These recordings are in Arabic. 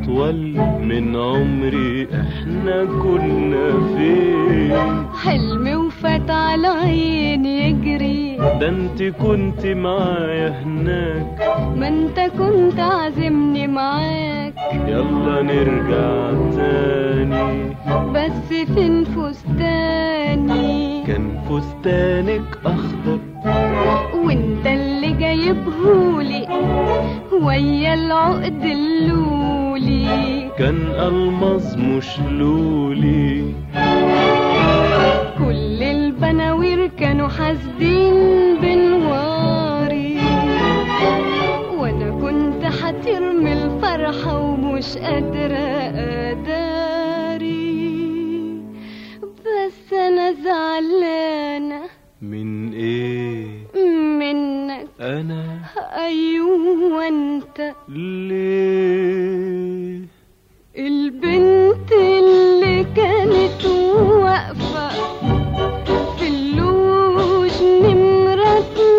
أطول من عمري احنا كنا فين؟ حلمي وفات على عيني يجري، ده انت كنت معايا هناك، ما انت كنت عازمني معاك. يلا نرجع تاني. بس فين فستاني؟ كان فستانك أخضر وانت اللي جايبهولي ويا العقد اللولي، كان ألمظ مش لولي. كل البناوير كانوا حاسدين بنواري، وانا كنت حطير من الفرحة ومش قادرة أداري. بس انا زعلانة. من ايه؟ منك. انا؟ ايوه انت. ليه؟ البنت اللي كانت واقفة في اللوج نمرة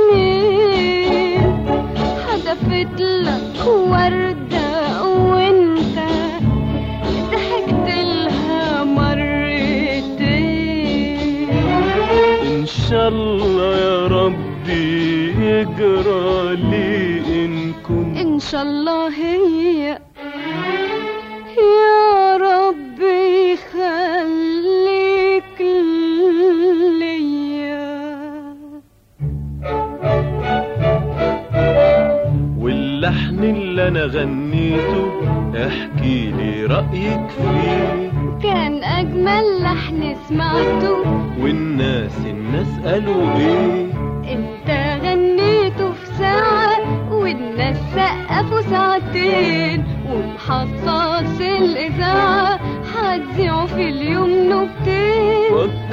2 حدفت لك وردة وانت ضحكت لها مرتين. ان شاء الله يا ربي يجرى لي ان كنت، ان شاء الله هي يا ربي يخليك ليا. واللحن اللي انا غنيته احكي لي رأيك فيه. كان اجمل لحن سمعته، والناس قالوا ايه؟ انت غنيته في ساعة والناس سقفوا ساعتين، ومحصص الاذاعة هتذيعوا في اليوم نكتين.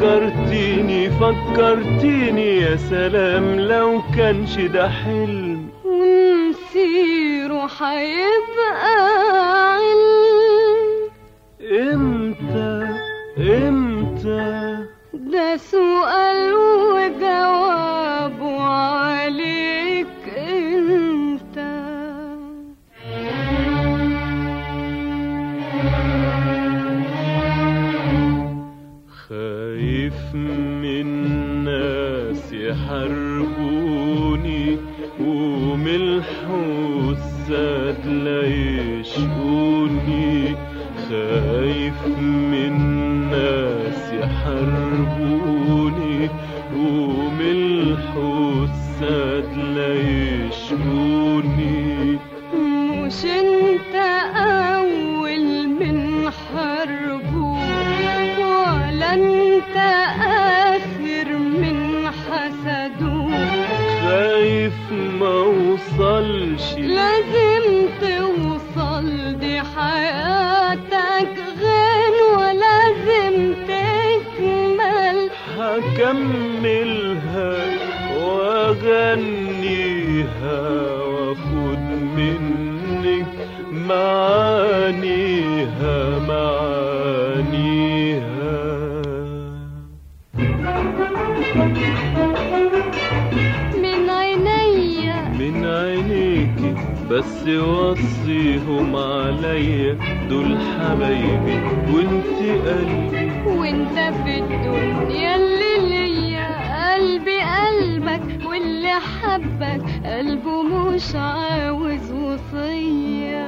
فكرتيني يا سلام لو كانش ده حلم، ومسيره هيبقى علم. امتى ده سؤال وجوابه عليك انت. خايف من ناس يحاربوني ومن الحساد لا يشقوني. خايف من ناس يحاربوني ومن الحساد لا يشقوني. مش انت اول من حربوك ولا انت اخر من حسدوك. خايف ما اوصلش، لازم توصل، دي حياتك غن ولازم تكمل. هكملها واغنيها واخد منك معانيها. من عينيكي بس وصيهم عليا، دول حبايبي وانت قلبي، وانت في الدنيا اللي ليا. قلبي قلبك واللي حبك قلبه مش عاوز وصية.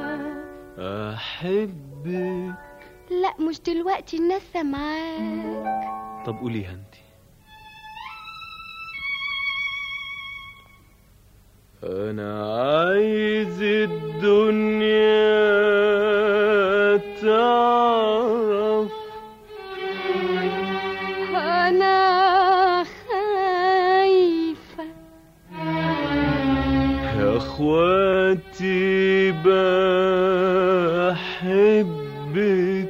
احبك. لا مش دلوقتي، الناس سامعاك. طب قوليها انت. أنا عايز الدنيا تعرف أنا خايفة يا أخواتي بحبك.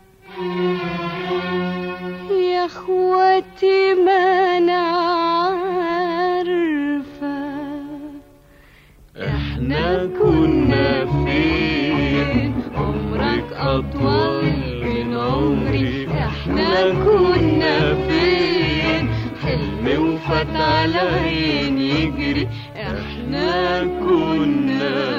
يا أخواتي ما أنا احنا كنا فين؟ عمرك أطول من عمري. احنا كنا فين؟ حلمي وفات على عيني يجري. احنا كنا